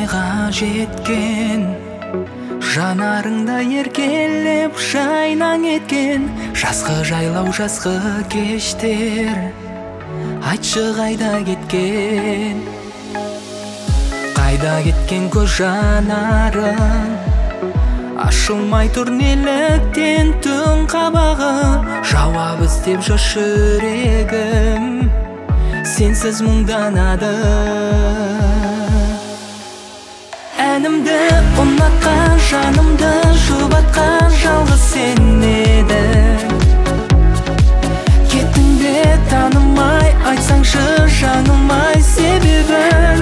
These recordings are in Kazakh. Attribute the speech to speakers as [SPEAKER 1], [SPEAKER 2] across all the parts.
[SPEAKER 1] айға жеткен, жанарыңда еркелеп жайнаң еткен. Жазғы жайлау, жазғы кештер, айтшы қайда кеткен? Қайда кеткен көз жанарың? Ашылмай тұр неліктен түн қабағы? Жауап іздеп жүр жүрегім, сенсіз мұңданады. Әнімді ұнатқан, жанымды жұбатқан жалғыз сен едің. Кеттің бе танымай, айтсаңшы жаңылмай себебін.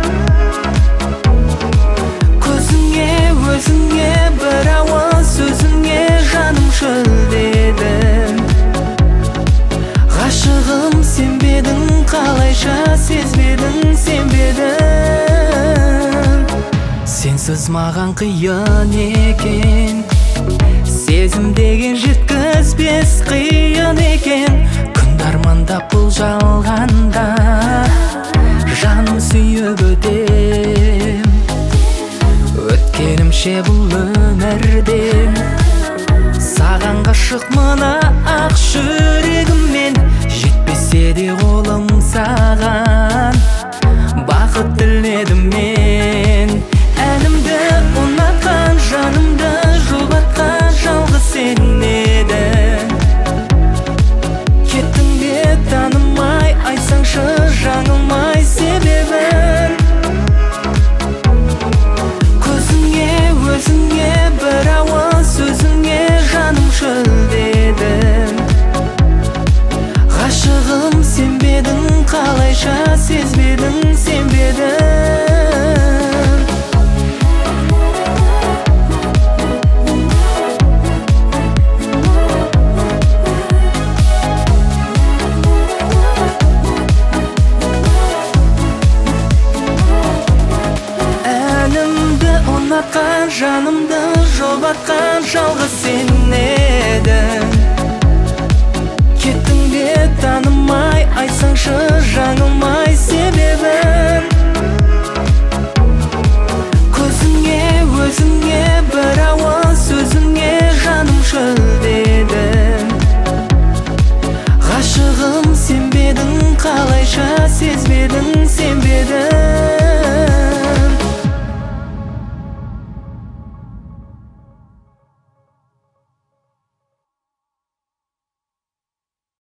[SPEAKER 1] Көзіңе, өзіңе, бір ауыз сөзіңе жаным шөлдедім. Ғашығым сен бе едің, қалайша сезбедің, сенбедің. Сенсіз маған қиын екен, сезім деген жеткізбес қиын екен. Күнді армандап бұл жалғанда, жаным сүйіп өтем. Өткенімше бұл өмірден, саған ғашық мына ақ жүрегіммен. Жетпесе де қолым саған, бақыт тіледім мен. Әнімді ұнатқан, жанымды жұбатқан жалғыз сен едің. Кеттің бе танымай, айтсаңшы жаңылмай себебін. Көзіңе, өзіңе, бір ауыз сөзіңе жаным шөлдедім. Ғашығым сен бе едің, қалайша сезбедің, сенбедің. Әнімді ұнатқан, жанымды жұбатқан жалғыз сен едің.